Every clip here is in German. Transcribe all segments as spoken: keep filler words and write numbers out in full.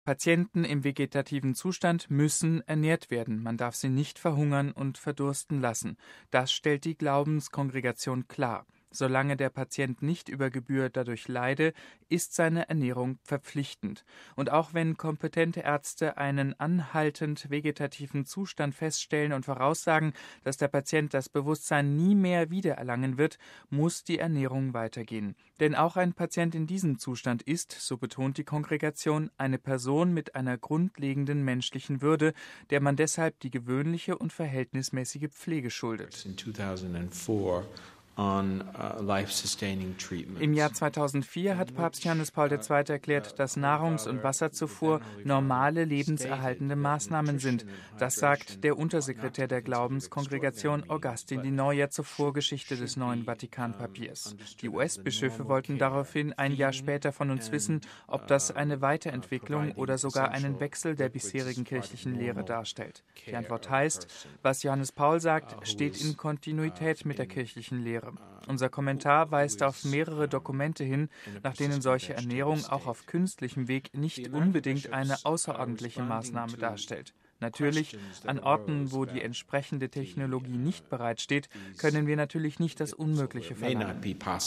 Patienten im vegetativen Zustand müssen ernährt werden. Man darf sie nicht verhungern und verdursten lassen. Das stellt die Glaubenskongregation klar. Solange der Patient nicht über Gebühr dadurch leide, ist seine Ernährung verpflichtend. Und auch wenn kompetente Ärzte einen anhaltend vegetativen Zustand feststellen und voraussagen, dass der Patient das Bewusstsein nie mehr wiedererlangen wird, muss die Ernährung weitergehen. Denn auch ein Patient in diesem Zustand ist, so betont die Kongregation, eine Person mit einer grundlegenden menschlichen Würde, der man deshalb die gewöhnliche und verhältnismäßige Pflege schuldet. In zweitausendvier On, uh, life-sustaining treatments. Im Jahr zweitausendvier hat Papst Johannes Paul der Zweite erklärt, dass Nahrungs- und Wasserzufuhr normale lebenserhaltende Maßnahmen sind. Das sagt der Untersekretär der Glaubenskongregation Augustin Di Noia zur Vorgeschichte des neuen Vatikanpapiers. Die U S-Bischöfe wollten daraufhin ein Jahr später von uns wissen, ob das eine Weiterentwicklung oder sogar einen Wechsel der bisherigen kirchlichen Lehre darstellt. Die Antwort heißt, was Johannes Paul sagt, steht in Kontinuität mit der kirchlichen Lehre. Unser Kommentar weist auf mehrere Dokumente hin, nach denen solche Ernährung auch auf künstlichem Weg nicht unbedingt eine außerordentliche Maßnahme darstellt. Natürlich, an Orten, wo die entsprechende Technologie nicht bereitsteht, können wir natürlich nicht das Unmögliche verlangen.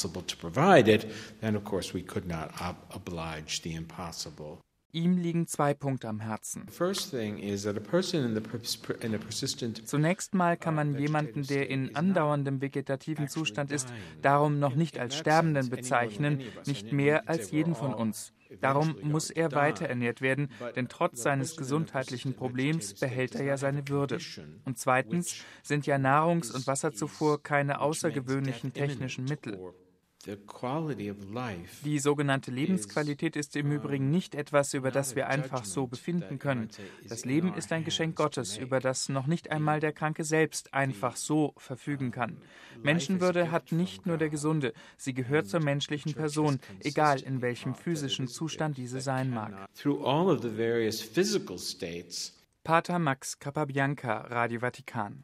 Ihm liegen zwei Punkte am Herzen. Zunächst mal kann man jemanden, der in andauerndem vegetativen Zustand ist, darum noch nicht als Sterbenden bezeichnen, nicht mehr als jeden von uns. Darum muss er weiter ernährt werden, denn trotz seines gesundheitlichen Problems behält er ja seine Würde. Und zweitens sind ja Nahrungs- und Wasserzufuhr keine außergewöhnlichen technischen Mittel. Die sogenannte Lebensqualität ist im Übrigen nicht etwas, über das wir einfach so befinden können. Das Leben ist ein Geschenk Gottes, über das noch nicht einmal der Kranke selbst einfach so verfügen kann. Menschenwürde hat nicht nur der Gesunde, sie gehört zur menschlichen Person, egal in welchem physischen Zustand diese sein mag. Pater Max Capabianca, Radio Vatikan.